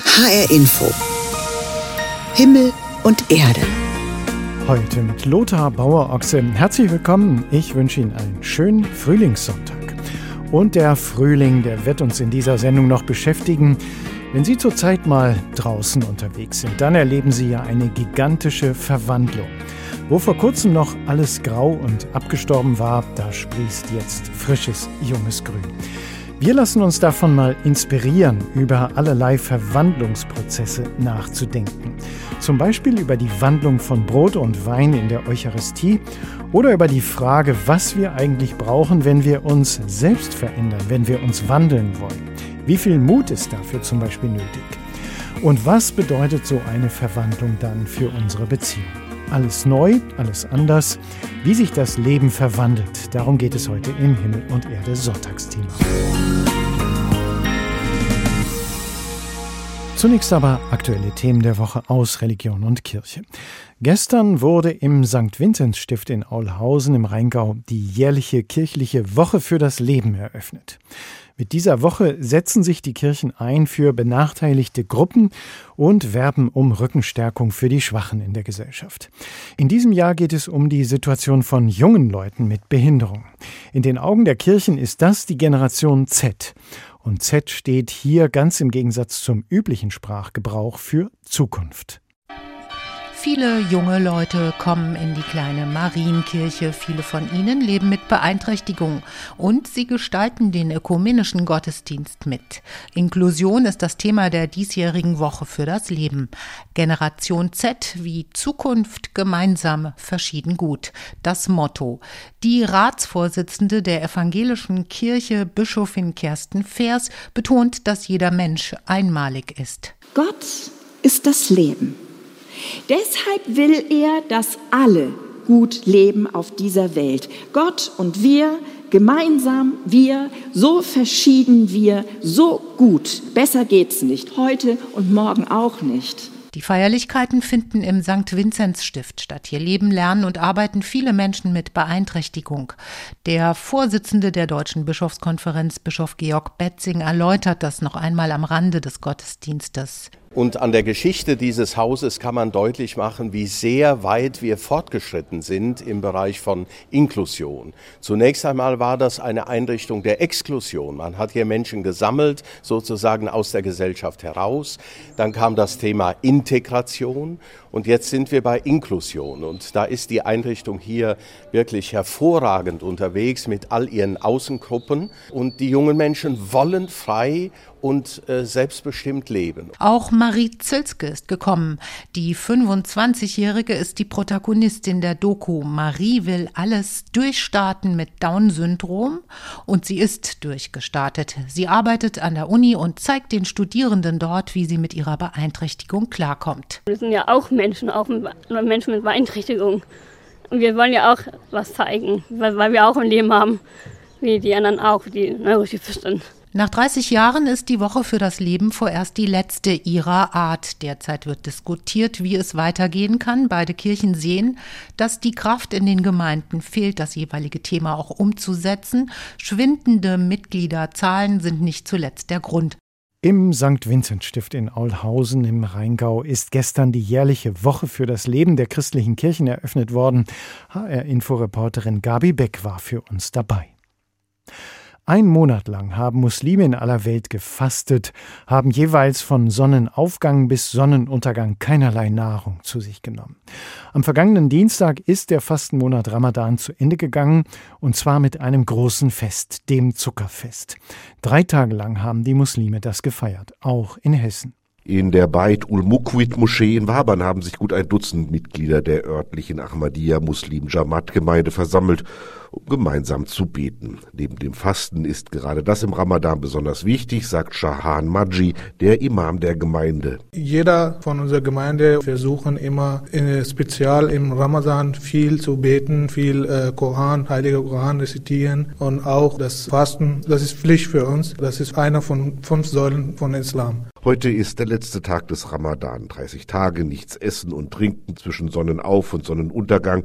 HR Info. Himmel und Erde. Heute mit Lothar Bauer-Ochse. Herzlich willkommen. Ich wünsche Ihnen einen schönen Frühlingssonntag. Und der Frühling, der wird uns in dieser Sendung noch beschäftigen. Wenn Sie zurzeit mal draußen unterwegs sind, dann erleben Sie ja eine gigantische Verwandlung. Wo vor kurzem noch alles grau und abgestorben war, da sprießt jetzt frisches, junges Grün. Wir lassen uns davon mal inspirieren, über allerlei Verwandlungsprozesse nachzudenken. Zum Beispiel über die Wandlung von Brot und Wein in der Eucharistie oder über die Frage, was wir eigentlich brauchen, wenn wir uns selbst verändern, wenn wir uns wandeln wollen. Wie viel Mut ist dafür zum Beispiel nötig? Und was bedeutet so eine Verwandlung dann für unsere Beziehung? Alles neu, alles anders. Wie sich das Leben verwandelt, darum geht es heute im Himmel und Erde Sonntagsthema. Zunächst aber aktuelle Themen der Woche aus Religion und Kirche. Gestern wurde im St. Vinzenz-Stift in Aulhausen im Rheingau die jährliche kirchliche Woche für das Leben eröffnet. Mit dieser Woche setzen sich die Kirchen ein für benachteiligte Gruppen und werben um Rückenstärkung für die Schwachen in der Gesellschaft. In diesem Jahr geht es um die Situation von jungen Leuten mit Behinderung. In den Augen der Kirchen ist das die Generation Z. Und Z steht hier ganz im Gegensatz zum üblichen Sprachgebrauch für Zukunft. Viele junge Leute kommen in die kleine Marienkirche. Viele von ihnen leben mit Beeinträchtigung und sie gestalten den ökumenischen Gottesdienst mit. Inklusion ist das Thema der diesjährigen Woche für das Leben. Generation Z wie Zukunft gemeinsam, verschieden gut. Das Motto. Die Ratsvorsitzende der evangelischen Kirche, Bischofin Kerstin Feers, betont, dass jeder Mensch einmalig ist. Gott ist das Leben. Deshalb will er, dass alle gut leben auf dieser Welt. Gott und wir, gemeinsam wir, so verschieden wir, so gut. Besser geht's nicht, heute und morgen auch nicht. Die Feierlichkeiten finden im St. Vinzenz-Stift statt. Hier leben, lernen und arbeiten viele Menschen mit Beeinträchtigung. Der Vorsitzende der Deutschen Bischofskonferenz, Bischof Georg Betzing, erläutert das noch einmal am Rande des Gottesdienstes. Und an der Geschichte dieses Hauses kann man deutlich machen, wie sehr weit wir fortgeschritten sind im Bereich von Inklusion. Zunächst einmal war das eine Einrichtung der Exklusion. Man hat hier Menschen gesammelt, sozusagen aus der Gesellschaft heraus. Dann kam das Thema Integration und jetzt sind wir bei Inklusion. Und da ist die Einrichtung hier wirklich hervorragend unterwegs mit all ihren Außengruppen. Und die jungen Menschen wollen frei und selbstbestimmt leben. Auch Marie Zülske ist gekommen. Die 25-Jährige ist die Protagonistin der Doku. Marie will alles durchstarten mit Down-Syndrom und sie ist durchgestartet. Sie arbeitet an der Uni und zeigt den Studierenden dort, wie sie mit ihrer Beeinträchtigung klarkommt. Wir sind ja auch Menschen mit Beeinträchtigung. Und wir wollen ja auch was zeigen, weil wir auch ein Leben haben, wie die anderen auch, die neurotypisch sind. Nach 30 Jahren ist die Woche für das Leben vorerst die letzte ihrer Art. Derzeit wird diskutiert, wie es weitergehen kann. Beide Kirchen sehen, dass die Kraft in den Gemeinden fehlt, das jeweilige Thema auch umzusetzen. Schwindende Mitgliederzahlen sind nicht zuletzt der Grund. Im St. Vinzenz-Stift in Aulhausen im Rheingau ist gestern die jährliche Woche für das Leben der christlichen Kirchen eröffnet worden. HR-Info-Reporterin Gabi Beck war für uns dabei. 1 Monat lang haben Muslime in aller Welt gefastet, haben jeweils von Sonnenaufgang bis Sonnenuntergang keinerlei Nahrung zu sich genommen. Am vergangenen Dienstag ist der Fastenmonat Ramadan zu Ende gegangen, und zwar mit einem großen Fest, dem Zuckerfest. 3 Tage lang haben die Muslime das gefeiert, auch in Hessen. In der Beit-ul-Muqwid-Moschee in Wabern haben sich gut ein Dutzend Mitglieder der örtlichen Ahmadiyya-Muslim-Jamaat-Gemeinde versammelt, um gemeinsam zu beten. Neben dem Fasten ist gerade das im Ramadan besonders wichtig, sagt Shahan Maji, der Imam der Gemeinde. Jeder von unserer Gemeinde versuchen immer speziell im Ramadan viel zu beten, viel Koran, heiliger Koran rezitieren, und auch das Fasten, das ist Pflicht für uns. Das ist einer von 5 Säulen von Islam. Heute ist der letzte Tag des Ramadan. 30 Tage, nichts essen und trinken zwischen Sonnenauf- und Sonnenuntergang.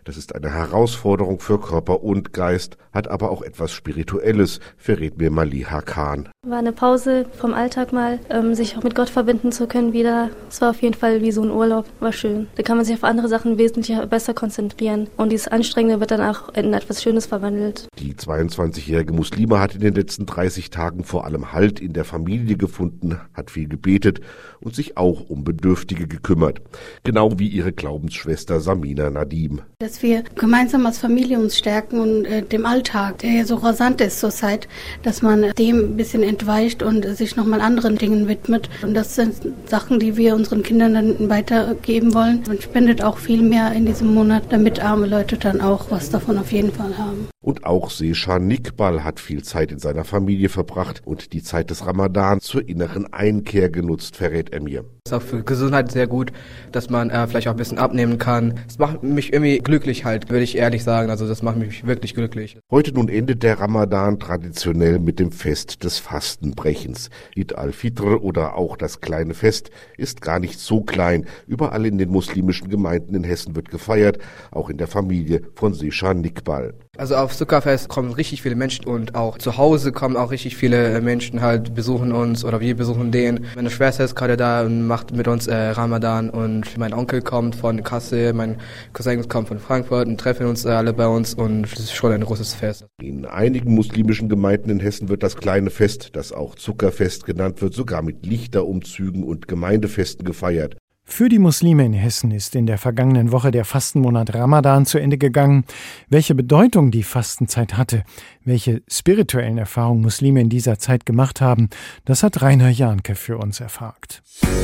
Das ist eine Herausforderung für Körper und Geist, hat aber auch etwas Spirituelles, verrät mir Maliha Khan. War eine Pause vom Alltag mal, sich auch mit Gott verbinden zu können wieder. Es war auf jeden Fall wie so ein Urlaub, war schön. Da kann man sich auf andere Sachen wesentlich besser konzentrieren und dieses Anstrengende wird dann auch in etwas Schönes verwandelt. Die 22-jährige Muslima hat in den letzten 30 Tagen vor allem Halt in der Familie gefunden, hat viel gebetet und sich auch um Bedürftige gekümmert. Genau wie ihre Glaubensschwester Samina Nadim. Dass wir gemeinsam als Familie uns stärken und dem Alltag, der ja so rasant ist zurzeit, dass man dem ein bisschen entweicht und sich nochmal anderen Dingen widmet. Und das sind Sachen, die wir unseren Kindern dann weitergeben wollen. Man spendet auch viel mehr in diesem Monat, damit arme Leute dann auch was davon auf jeden Fall haben. Und auch Seshan Iqbal hat viel Zeit in seiner Familie verbracht und die Zeit des Ramadan zur inneren Einkehr genutzt, verrät er mir. Es ist auch für Gesundheit sehr gut, dass man vielleicht auch ein bisschen abnehmen kann. Es macht mich irgendwie glücklich halt, würde ich ehrlich sagen. Also das macht mich wirklich glücklich. Heute nun endet der Ramadan traditionell mit dem Fest des Fastenbrechens. Eid al-Fitr oder auch das kleine Fest ist gar nicht so klein. Überall in den muslimischen Gemeinden in Hessen wird gefeiert, auch in der Familie von Seshan Iqbal. Also auf Zuckerfest kommen richtig viele Menschen und auch zu Hause kommen auch richtig viele Menschen halt besuchen uns oder wir besuchen den. Meine Schwester ist gerade da und macht mit uns Ramadan und mein Onkel kommt von Kassel, mein Cousin kommt von Frankfurt und treffen uns alle bei uns und es ist schon ein großes Fest. In einigen muslimischen Gemeinden in Hessen wird das kleine Fest, das auch Zuckerfest genannt wird, sogar mit Lichterumzügen und Gemeindefesten gefeiert. Für die Muslime in Hessen ist in der vergangenen Woche der Fastenmonat Ramadan zu Ende gegangen. Welche Bedeutung die Fastenzeit hatte, welche spirituellen Erfahrungen Muslime in dieser Zeit gemacht haben, das hat Rainer Jahnke für uns erfragt.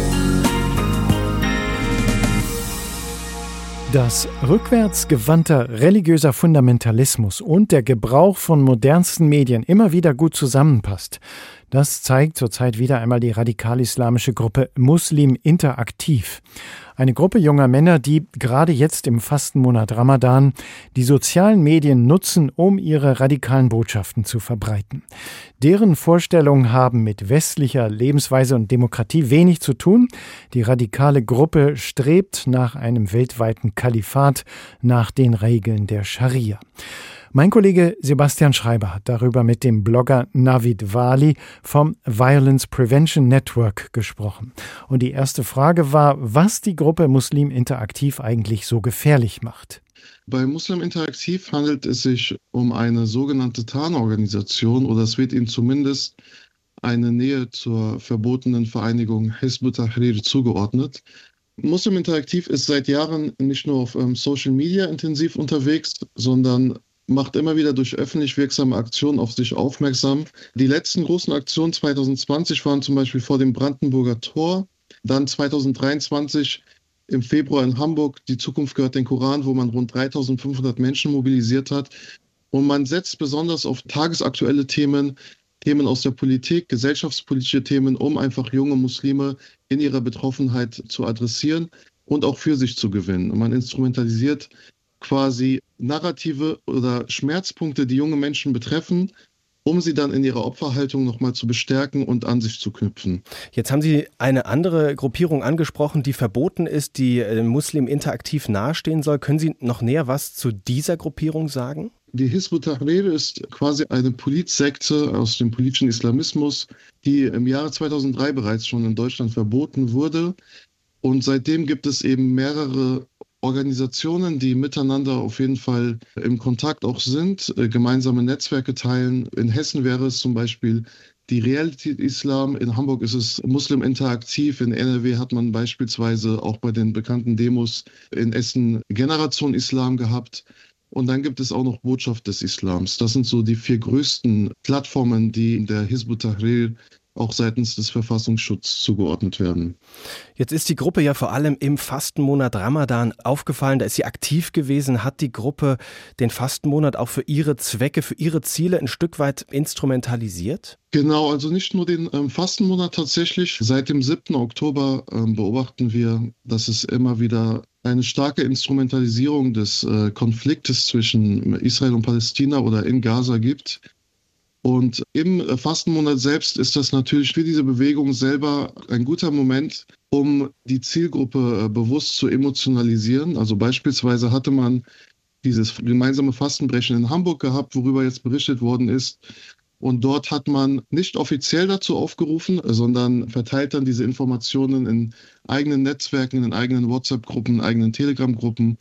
Dass rückwärtsgewandter religiöser Fundamentalismus und der Gebrauch von modernsten Medien immer wieder gut zusammenpasst, das zeigt zurzeit wieder einmal die radikal-islamische Gruppe Muslim Interaktiv. Eine Gruppe junger Männer, die gerade jetzt im Fastenmonat Ramadan die sozialen Medien nutzen, um ihre radikalen Botschaften zu verbreiten. Deren Vorstellungen haben mit westlicher Lebensweise und Demokratie wenig zu tun. Die radikale Gruppe strebt nach einem weltweiten Kalifat, nach den Regeln der Scharia. Mein Kollege Sebastian Schreiber hat darüber mit dem Blogger Navid Wali vom Violence Prevention Network gesprochen. Und die erste Frage war, was die Gruppe Muslim Interaktiv eigentlich so gefährlich macht. Bei Muslim Interaktiv handelt es sich um eine sogenannte Tarnorganisation oder es wird ihnen zumindest eine Nähe zur verbotenen Vereinigung Hizb ut-Tahrir zugeordnet. Muslim Interaktiv ist seit Jahren nicht nur auf Social Media intensiv unterwegs, sondern macht immer wieder durch öffentlich wirksame Aktionen auf sich aufmerksam. Die letzten großen Aktionen 2020 waren zum Beispiel vor dem Brandenburger Tor, dann 2023 im Februar in Hamburg Die Zukunft gehört den Koran, wo man rund 3.500 Menschen mobilisiert hat. Und man setzt besonders auf tagesaktuelle Themen aus der Politik, gesellschaftspolitische Themen, um einfach junge Muslime in ihrer Betroffenheit zu adressieren und auch für sich zu gewinnen. Und man instrumentalisiert quasi Narrative oder Schmerzpunkte, die junge Menschen betreffen, um sie dann in ihrer Opferhaltung nochmal zu bestärken und an sich zu knüpfen. Jetzt haben Sie eine andere Gruppierung angesprochen, die verboten ist, die Muslim Interaktiv nahestehen soll. Können Sie noch näher was zu dieser Gruppierung sagen? Die Hizb ut-Tahrir ist quasi eine Politsekte aus dem politischen Islamismus, die im Jahre 2003 bereits schon in Deutschland verboten wurde. Und seitdem gibt es eben mehrere Organisationen, die miteinander auf jeden Fall im Kontakt auch sind, gemeinsame Netzwerke teilen. In Hessen wäre es zum Beispiel die Realität Islam, in Hamburg ist es Muslim Interaktiv, in NRW hat man beispielsweise auch bei den bekannten Demos in Essen Generation Islam gehabt. Und dann gibt es auch noch Botschaft des Islams. Das sind so die 4 größten Plattformen, die in der Hizb ut-Tahrir auch seitens des Verfassungsschutzes zugeordnet werden. Jetzt ist die Gruppe ja vor allem im Fastenmonat Ramadan aufgefallen. Da ist sie aktiv gewesen. Hat die Gruppe den Fastenmonat auch für ihre Zwecke, für ihre Ziele ein Stück weit instrumentalisiert? Genau, also nicht nur den Fastenmonat tatsächlich. Seit dem 7. Oktober beobachten wir, dass es immer wieder eine starke Instrumentalisierung des Konfliktes zwischen Israel und Palästina oder in Gaza gibt. Und im Fastenmonat selbst ist das natürlich für diese Bewegung selber ein guter Moment, um die Zielgruppe bewusst zu emotionalisieren. Also beispielsweise hatte man dieses gemeinsame Fastenbrechen in Hamburg gehabt, worüber jetzt berichtet worden ist. Und dort hat man nicht offiziell dazu aufgerufen, sondern verteilt dann diese Informationen in eigenen Netzwerken, in eigenen WhatsApp-Gruppen, in eigenen Telegram-Gruppen.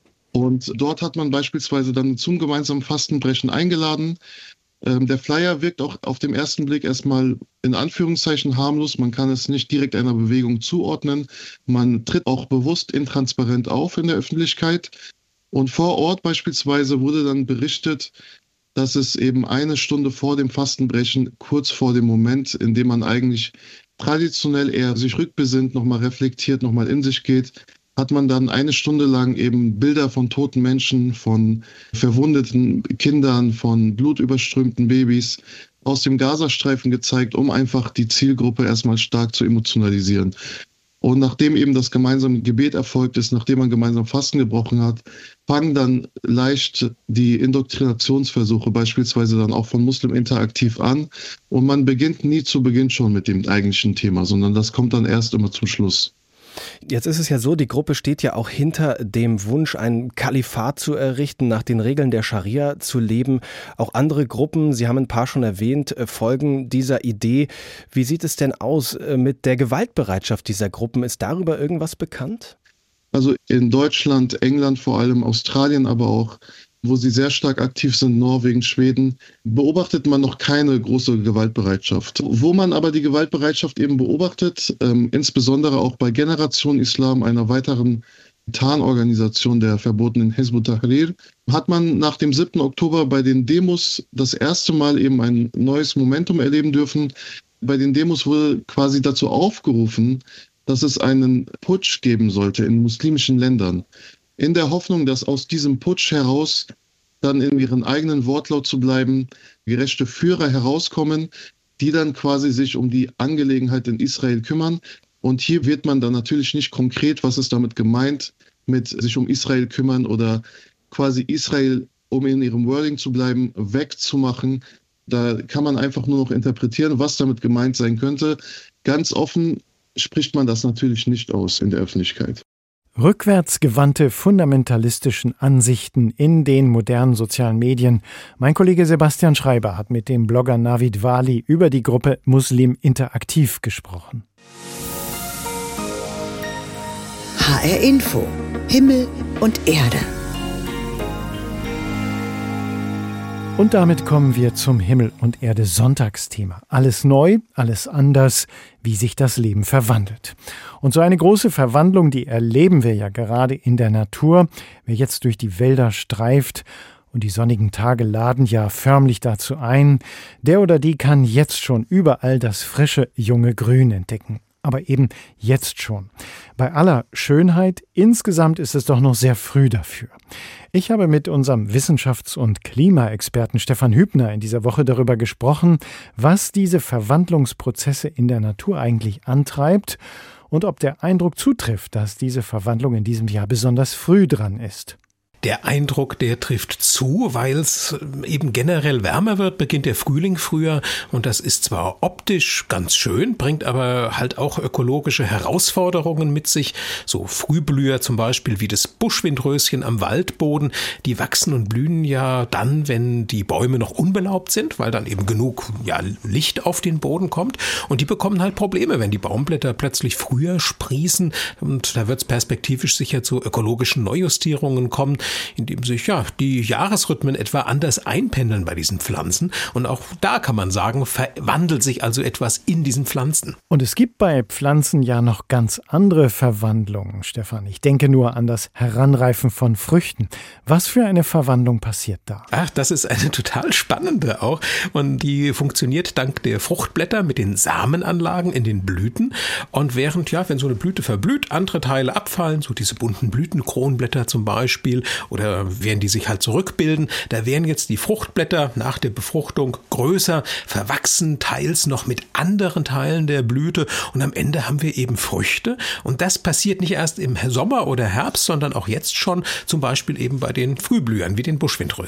Und dort hat man beispielsweise dann zum gemeinsamen Fastenbrechen eingeladen. Der Flyer wirkt auch auf den ersten Blick erstmal in Anführungszeichen harmlos. Man kann es nicht direkt einer Bewegung zuordnen. Man tritt auch bewusst intransparent auf in der Öffentlichkeit. Und vor Ort beispielsweise wurde dann berichtet, dass es eben eine Stunde vor dem Fastenbrechen, kurz vor dem Moment, in dem man eigentlich traditionell eher sich rückbesinnt, nochmal reflektiert, nochmal in sich geht, hat man dann eine Stunde lang eben Bilder von toten Menschen, von verwundeten Kindern, von blutüberströmten Babys aus dem Gazastreifen gezeigt, um einfach die Zielgruppe erstmal stark zu emotionalisieren. Und nachdem eben das gemeinsame Gebet erfolgt ist, nachdem man gemeinsam Fasten gebrochen hat, fangen dann leicht die Indoktrinationsversuche beispielsweise dann auch von Muslim Interaktiv an. Und man beginnt nie zu Beginn schon mit dem eigentlichen Thema, sondern das kommt dann erst immer zum Schluss. Jetzt ist es ja so, die Gruppe steht ja auch hinter dem Wunsch, ein Kalifat zu errichten, nach den Regeln der Scharia zu leben. Auch andere Gruppen, Sie haben ein paar schon erwähnt, folgen dieser Idee. Wie sieht es denn aus mit der Gewaltbereitschaft dieser Gruppen? Ist darüber irgendwas bekannt? Also in Deutschland, England vor allem, Australien aber auch, wo sie sehr stark aktiv sind, Norwegen, Schweden, beobachtet man noch keine große Gewaltbereitschaft. Wo man aber die Gewaltbereitschaft eben beobachtet, insbesondere auch bei Generation Islam, einer weiteren Tarnorganisation der verbotenen Hizb ut-Tahrir, hat man nach dem 7. Oktober bei den Demos das erste Mal eben ein neues Momentum erleben dürfen. Bei den Demos wurde quasi dazu aufgerufen, dass es einen Putsch geben sollte in muslimischen Ländern. In der Hoffnung, dass aus diesem Putsch heraus dann in ihren eigenen Wortlaut zu bleiben, gerechte Führer herauskommen, die dann quasi sich um die Angelegenheit in Israel kümmern. Und hier wird man dann natürlich nicht konkret, was ist damit gemeint, mit sich um Israel kümmern oder quasi Israel, um in ihrem Wording zu bleiben, wegzumachen. Da kann man einfach nur noch interpretieren, was damit gemeint sein könnte. Ganz offen spricht man das natürlich nicht aus in der Öffentlichkeit. Rückwärtsgewandte fundamentalistischen Ansichten in den modernen sozialen Medien. Mein Kollege Sebastian Schreiber hat mit dem Blogger Navid Wali über die Gruppe Muslim Interaktiv gesprochen. HR Info. Himmel und Erde. Und damit kommen wir zum Himmel und Erde Sonntagsthema. Alles neu, alles anders, wie sich das Leben verwandelt. Und so eine große Verwandlung, die erleben wir ja gerade in der Natur. Wer jetzt durch die Wälder streift, und die sonnigen Tage laden ja förmlich dazu ein, der oder die kann jetzt schon überall das frische, junge Grün entdecken. Aber eben jetzt schon. Bei aller Schönheit, insgesamt ist es doch noch sehr früh dafür. Ich habe mit unserem Wissenschafts- und Klimaexperten Stefan Hübner in dieser Woche darüber gesprochen, was diese Verwandlungsprozesse in der Natur eigentlich antreibt und ob der Eindruck zutrifft, dass diese Verwandlung in diesem Jahr besonders früh dran ist. Der Eindruck, der trifft zu, weil es eben generell wärmer wird, beginnt der Frühling früher und das ist zwar optisch ganz schön, bringt aber halt auch ökologische Herausforderungen mit sich. So Frühblüher zum Beispiel wie das Buschwindröschen am Waldboden, die wachsen und blühen ja dann, wenn die Bäume noch unbelaubt sind, weil dann eben genug Licht auf den Boden kommt und die bekommen halt Probleme, wenn die Baumblätter plötzlich früher sprießen und da wird es perspektivisch sicher zu ökologischen Neujustierungen kommen, indem sich die Jahresrhythmen etwa anders einpendeln bei diesen Pflanzen. Und auch da kann man sagen, verwandelt sich also etwas in diesen Pflanzen. Und es gibt bei Pflanzen ja noch ganz andere Verwandlungen, Stefan. Ich denke nur an das Heranreifen von Früchten. Was für eine Verwandlung passiert da? Ach, das ist eine total spannende auch. Und die funktioniert dank der Fruchtblätter mit den Samenanlagen in den Blüten. Und während, wenn so eine Blüte verblüht, andere Teile abfallen, so diese bunten Blütenkronblätter zum Beispiel, oder werden die sich halt zurückbilden, da werden jetzt die Fruchtblätter nach der Befruchtung größer, verwachsen, teils noch mit anderen Teilen der Blüte und am Ende haben wir eben Früchte und das passiert nicht erst im Sommer oder Herbst, sondern auch jetzt schon, zum Beispiel eben bei den Frühblühern wie den Buschwindröschen.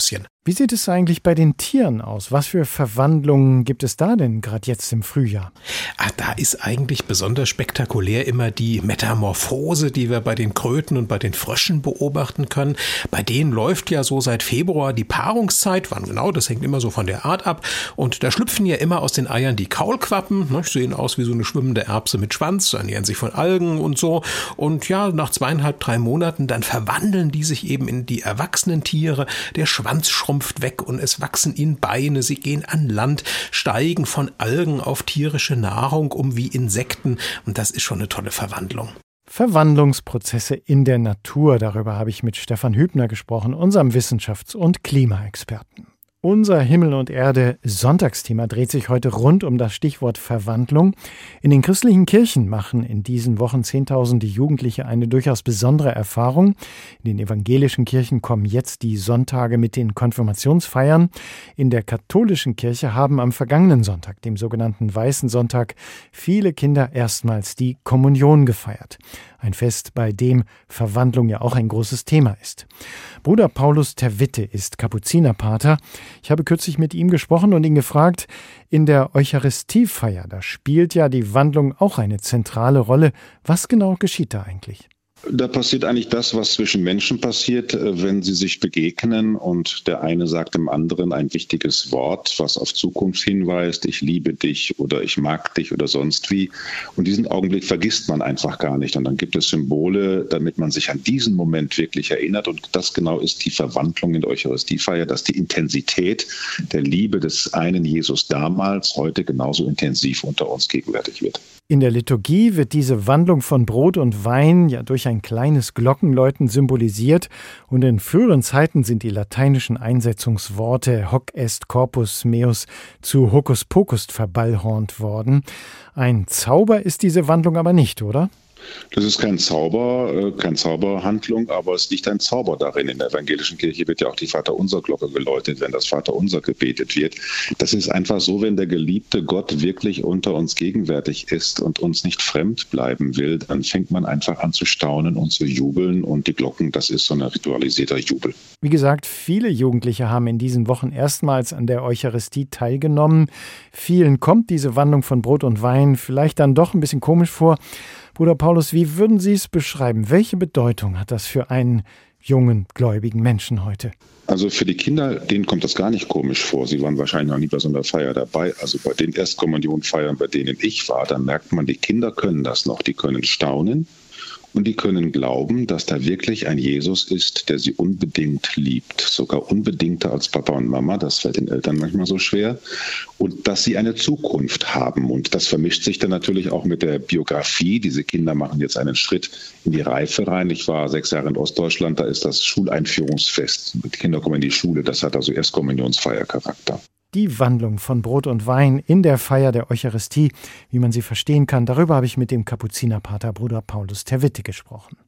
Wie sieht es eigentlich bei den Tieren aus? Was für Verwandlungen gibt es da denn gerade jetzt im Frühjahr? Da ist eigentlich besonders spektakulär immer die Metamorphose, die wir bei den Kröten und bei den Fröschen beobachten können. Bei denen läuft ja so seit Februar die Paarungszeit. Wann genau, das hängt immer so von der Art ab. Und da schlüpfen ja immer aus den Eiern die Kaulquappen. Sehen aus wie so eine schwimmende Erbse mit Schwanz, ernähren sich von Algen und so. Und ja, nach 2,5-3 Monaten, dann verwandeln die sich eben in die erwachsenen Tiere. Der Schwanz schrumpft weg und es wachsen ihnen Beine, sie gehen an Land, steigen von Algen auf tierische Nahrung um wie Insekten und das ist schon eine tolle Verwandlung. Verwandlungsprozesse in der Natur, darüber habe ich mit Stefan Hübner gesprochen, unserem Wissenschafts- und Klimaexperten. Unser Himmel und Erde Sonntagsthema dreht sich heute rund um das Stichwort Verwandlung. In den christlichen Kirchen machen in diesen Wochen Zehntausende Jugendliche eine durchaus besondere Erfahrung. In den evangelischen Kirchen kommen jetzt die Sonntage mit den Konfirmationsfeiern. In der katholischen Kirche haben am vergangenen Sonntag, dem sogenannten Weißen Sonntag, viele Kinder erstmals die Kommunion gefeiert. Ein Fest, bei dem Verwandlung ja auch ein großes Thema ist. Bruder Paulus Terwitte ist Kapuzinerpater. Ich habe kürzlich mit ihm gesprochen und ihn gefragt, in der Eucharistiefeier, da spielt ja die Wandlung auch eine zentrale Rolle. Was genau geschieht da eigentlich? Da passiert eigentlich das, was zwischen Menschen passiert, wenn sie sich begegnen und der eine sagt dem anderen ein wichtiges Wort, was auf Zukunft hinweist, ich liebe dich oder ich mag dich oder sonst wie. Und diesen Augenblick vergisst man einfach gar nicht. Und dann gibt es Symbole, damit man sich an diesen Moment wirklich erinnert. Und das genau ist die Verwandlung in der Eucharistiefeier, dass die Intensität der Liebe des einen Jesus damals heute genauso intensiv unter uns gegenwärtig wird. In der Liturgie wird diese Wandlung von Brot und Wein ja durch ein kleines Glockenläuten symbolisiert und in früheren Zeiten sind die lateinischen Einsetzungsworte hoc est corpus meus zu hocus pocus verballhornt worden. Ein Zauber ist diese Wandlung aber nicht, oder? Das ist kein Zauber, keine Zauberhandlung, aber es liegt ein Zauber darin. In der evangelischen Kirche wird ja auch die Vaterunser-Glocke geläutet, wenn das Vaterunser gebetet wird. Das ist einfach so, wenn der geliebte Gott wirklich unter uns gegenwärtig ist und uns nicht fremd bleiben will, dann fängt man einfach an zu staunen und zu jubeln und die Glocken, das ist so ein ritualisierter Jubel. Wie gesagt, viele Jugendliche haben in diesen Wochen erstmals an der Eucharistie teilgenommen. Vielen kommt diese Wandlung von Brot und Wein vielleicht dann doch ein bisschen komisch vor. Bruder Paulus, wie würden Sie es beschreiben? Welche Bedeutung hat das für einen jungen, gläubigen Menschen heute? Also für die Kinder, denen kommt das gar nicht komisch vor. Sie waren wahrscheinlich noch nie bei so einer Feier dabei. Also bei den Erstkommunionfeiern, bei denen ich war, da merkt man, die Kinder können das noch. Die können staunen. Und die können glauben, dass da wirklich ein Jesus ist, der sie unbedingt liebt. Sogar unbedingter als Papa und Mama. Das fällt den Eltern manchmal so schwer. Und dass sie eine Zukunft haben. Und das vermischt sich dann natürlich auch mit der Biografie. Diese Kinder machen jetzt einen Schritt in die Reife rein. Ich war 6 Jahre in Ostdeutschland. Da ist das Schuleinführungsfest. Die Kinder kommen in die Schule. Das hat also Erstkommunionsfeiercharakter. Die Wandlung von Brot und Wein in der Feier der Eucharistie, wie man sie verstehen kann, darüber habe ich mit dem Kapuzinerpater Bruder Paulus Terwitte gesprochen.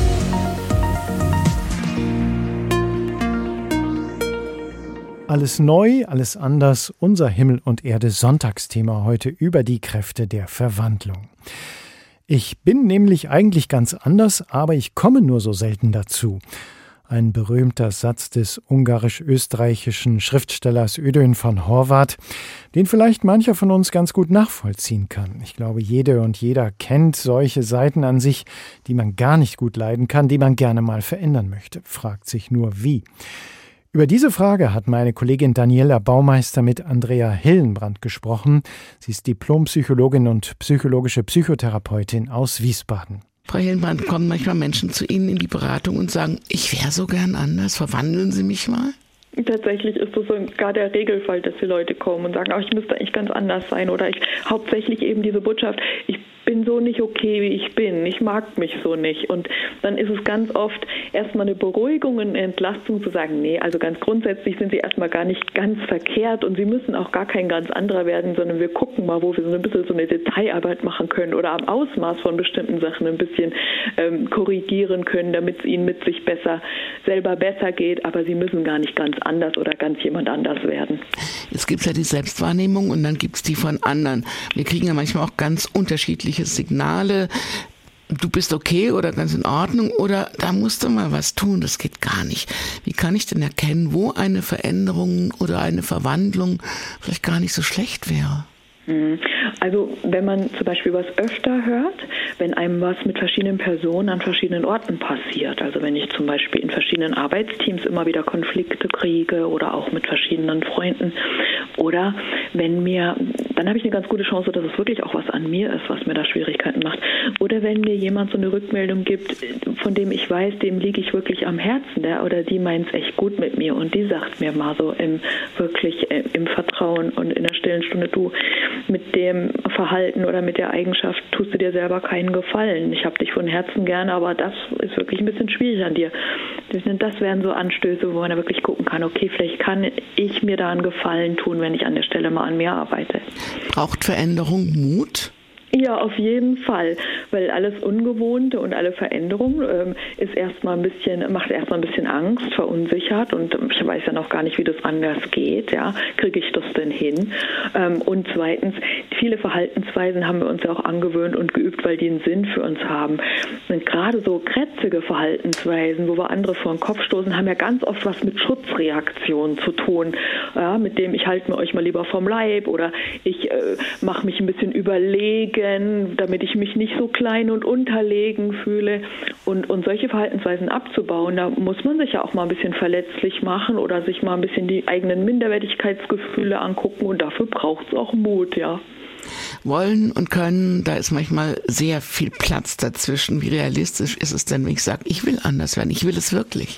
Alles neu, alles anders, unser Himmel und Erde Sonntagsthema heute über die Kräfte der Verwandlung. Ich bin nämlich eigentlich ganz anders, aber ich komme nur so selten dazu. Ein berühmter Satz des ungarisch-österreichischen Schriftstellers Ödön von Horváth, den vielleicht mancher von uns ganz gut nachvollziehen kann. Ich glaube, jede und jeder kennt solche Seiten an sich, die man gar nicht gut leiden kann, die man gerne mal verändern möchte, fragt sich nur wie. Über diese Frage hat meine Kollegin Daniela Baumeister mit Andrea Hillenbrand gesprochen. Sie ist Diplompsychologin und psychologische Psychotherapeutin aus Wiesbaden. Frau Hillenbrand, kommen manchmal Menschen zu Ihnen in die Beratung und sagen, ich wäre so gern anders, verwandeln Sie mich mal? Tatsächlich ist das sogar der Regelfall, dass die Leute kommen und sagen, ich müsste eigentlich ganz anders sein oder hauptsächlich eben diese Botschaft, ich bin so nicht okay, wie ich bin, ich mag mich so nicht. Und dann ist es ganz oft erstmal eine Beruhigung, eine Entlastung zu sagen, nee, also ganz grundsätzlich sind sie erstmal gar nicht ganz verkehrt und sie müssen auch gar kein ganz anderer werden, sondern wir gucken mal, wo wir so ein bisschen so eine Detailarbeit machen können oder am Ausmaß von bestimmten Sachen ein bisschen korrigieren können, damit es ihnen mit sich selber besser geht, aber sie müssen gar nicht ganz anders oder ganz jemand anders werden. Es gibt ja die Selbstwahrnehmung und dann gibt es die von anderen. Wir kriegen ja manchmal auch ganz unterschiedliche Signale. du bist okay oder ganz in Ordnung oder da musst du mal was tun, das geht gar nicht. Wie kann ich denn erkennen, wo eine Veränderung oder eine Verwandlung vielleicht gar nicht so schlecht wäre? Also wenn man zum Beispiel was öfter hört, wenn einem was mit verschiedenen Personen an verschiedenen Orten passiert, also wenn ich zum Beispiel in verschiedenen Arbeitsteams immer wieder Konflikte kriege oder auch mit verschiedenen Freunden oder dann habe ich eine ganz gute Chance, dass es wirklich auch was an mir ist, was mir da Schwierigkeiten macht. Oder wenn mir jemand so eine Rückmeldung gibt, von dem ich weiß, dem liege ich wirklich am Herzen, der oder die meint es echt gut mit mir und die sagt mir mal so im Vertrauen und in der stillen Stunde, du, mit dem Verhalten oder mit der Eigenschaft tust du dir selber keinen Gefallen. Ich habe dich von Herzen gerne, aber das ist wirklich ein bisschen schwierig an dir. Das wären so Anstöße, wo man da wirklich gucken kann, okay, vielleicht kann ich mir da einen Gefallen tun, wenn ich an der Stelle mal an mir arbeite. Braucht Veränderung Mut? Ja, auf jeden Fall, weil alles Ungewohnte und alle Veränderung macht erstmal ein bisschen Angst, verunsichert und ich weiß ja noch gar nicht, wie das anders geht, ja, kriege ich das denn hin? Und zweitens, viele Verhaltensweisen haben wir uns ja auch angewöhnt und geübt, weil die einen Sinn für uns haben. Und gerade so krätzige Verhaltensweisen, wo wir andere vor den Kopf stoßen, haben ja ganz oft was mit Schutzreaktionen zu tun, ja, mit dem ich halte mir euch mal lieber vom Leib oder ich mache mich ein bisschen überlegen, damit ich mich nicht so klein und unterlegen fühle. Und solche Verhaltensweisen abzubauen, da muss man sich ja auch mal ein bisschen verletzlich machen oder sich mal ein bisschen die eigenen Minderwertigkeitsgefühle angucken und dafür braucht es auch Mut, ja. Wollen und können, da ist manchmal sehr viel Platz dazwischen. Wie realistisch ist es denn, wenn ich sage, ich will anders werden, ich will es wirklich?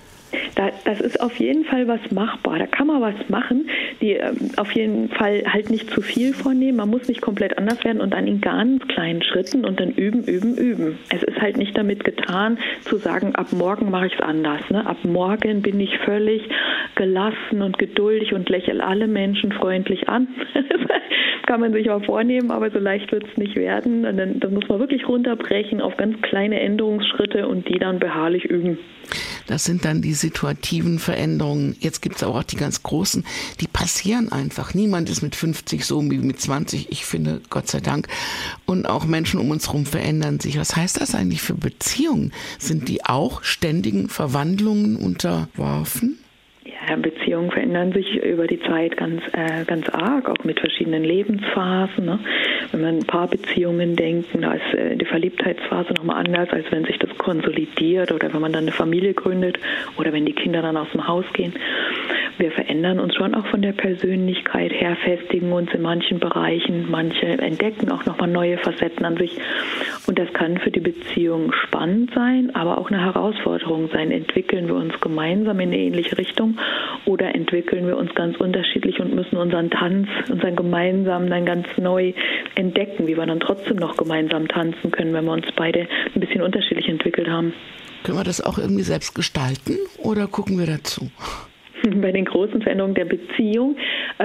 Das ist auf jeden Fall was machbar. Da kann man was machen, die auf jeden Fall halt nicht zu viel vornehmen. Man muss nicht komplett anders werden und dann in ganz kleinen Schritten und dann üben. Es ist halt nicht damit getan, zu sagen, ab morgen mache ich es anders. Ne? Ab morgen bin ich völlig gelassen und geduldig und lächle alle Menschen freundlich an. Kann man sich auch vornehmen, aber so leicht wird es nicht werden. Und dann muss man wirklich runterbrechen auf ganz kleine Änderungsschritte und die dann beharrlich üben. Das sind dann die situativen Veränderungen. Jetzt gibt es auch die ganz großen, die passieren einfach. Niemand ist mit 50 so wie mit 20, ich finde, Gott sei Dank. Und auch Menschen um uns herum verändern sich. Was heißt das eigentlich für Beziehungen? Sind die auch ständigen Verwandlungen unterworfen? Ja, Beziehungen verändern sich über die Zeit ganz arg, auch mit verschiedenen Lebensphasen. Ne? Wenn man Paarbeziehungen denken, da ist die Verliebtheitsphase nochmal anders, als wenn sich das konsolidiert oder wenn man dann eine Familie gründet oder wenn die Kinder dann aus dem Haus gehen. Wir verändern uns schon auch von der Persönlichkeit her, festigen uns in manchen Bereichen, manche entdecken auch nochmal neue Facetten an sich. Und das kann für die Beziehung spannend sein, aber auch eine Herausforderung sein. Entwickeln wir uns gemeinsam in eine ähnliche Richtung oder entwickeln wir uns ganz unterschiedlich und müssen unseren Tanz, unseren gemeinsamen dann ganz neu entdecken, wie wir dann trotzdem noch gemeinsam tanzen können, wenn wir uns beide ein bisschen unterschiedlich entwickelt haben. Können wir das auch irgendwie selbst gestalten oder gucken wir dazu? Bei den großen Veränderungen der Beziehung,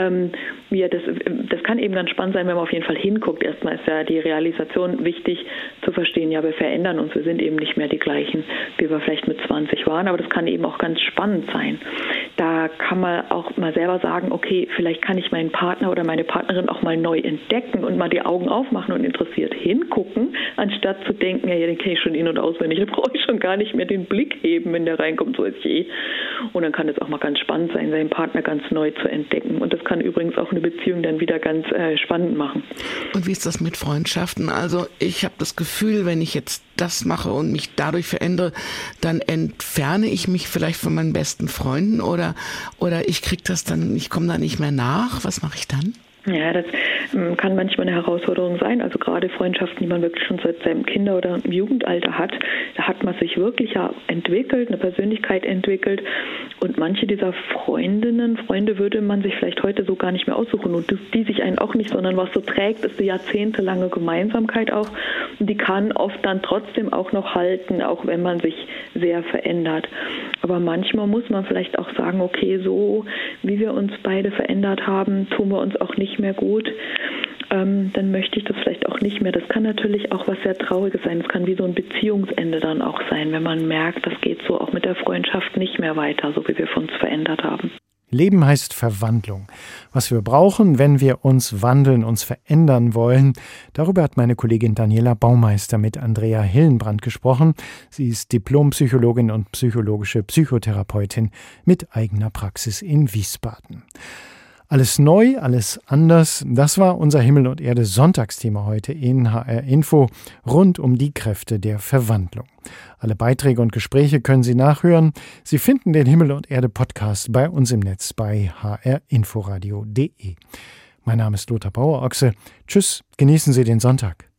das kann eben ganz spannend sein, wenn man auf jeden Fall hinguckt. Erstmal ist ja die Realisation wichtig zu verstehen, ja, wir verändern uns, wir sind eben nicht mehr die gleichen, wie wir vielleicht mit 20 waren, aber das kann eben auch ganz spannend sein. Da kann man auch mal selber sagen, okay, vielleicht kann ich meinen Partner oder meine Partnerin auch mal neu entdecken und mal die Augen aufmachen und interessiert hingucken, anstatt zu denken, ja, den kenne ich schon in- und auswendig, da brauche ich schon gar nicht mehr den Blick heben, wenn der reinkommt, so ist ich. Und dann kann es auch mal ganz spannend sein, seinen Partner ganz neu zu entdecken. Und das kann übrigens auch eine Beziehung dann wieder ganz spannend machen. Und wie ist das mit Freundschaften? Also ich habe das Gefühl, wenn ich jetzt das mache und mich dadurch verändere, dann entferne ich mich vielleicht von meinen besten Freunden oder ich komme da nicht mehr nach. Was mache ich dann? Ja, das kann manchmal eine Herausforderung sein. Also gerade Freundschaften, die man wirklich schon seit seinem Kinder- oder Jugendalter hat, da hat man sich wirklich ja entwickelt, eine Persönlichkeit entwickelt. Und manche dieser Freunde würde man sich vielleicht heute so gar nicht mehr aussuchen. Und die sich einen auch nicht, sondern was so trägt, ist die jahrzehntelange Gemeinsamkeit auch. Und die kann oft dann trotzdem auch noch halten, auch wenn man sich sehr verändert. Aber manchmal muss man vielleicht auch sagen, okay, so wie wir uns beide verändert haben, tun wir uns auch nicht mehr gut. Dann möchte ich das vielleicht auch nicht mehr. Das kann natürlich auch was sehr Trauriges sein. Es kann wie so ein Beziehungsende dann auch sein, wenn man merkt, das geht so auch mit der Freundschaft nicht mehr weiter, so wie wir uns verändert haben. Leben heißt Verwandlung. Was wir brauchen, wenn wir uns wandeln, uns verändern wollen, darüber hat meine Kollegin Daniela Baumeister mit Andrea Hillenbrand gesprochen. Sie ist Diplompsychologin und psychologische Psychotherapeutin mit eigener Praxis in Wiesbaden. Alles neu, alles anders, das war unser Himmel und Erde Sonntagsthema heute in HR Info rund um die Kräfte der Verwandlung. Alle Beiträge und Gespräche können Sie nachhören. Sie finden den Himmel und Erde Podcast bei uns im Netz bei hrinforadio.de. Mein Name ist Lothar Bauer-Ochse. Tschüss, genießen Sie den Sonntag.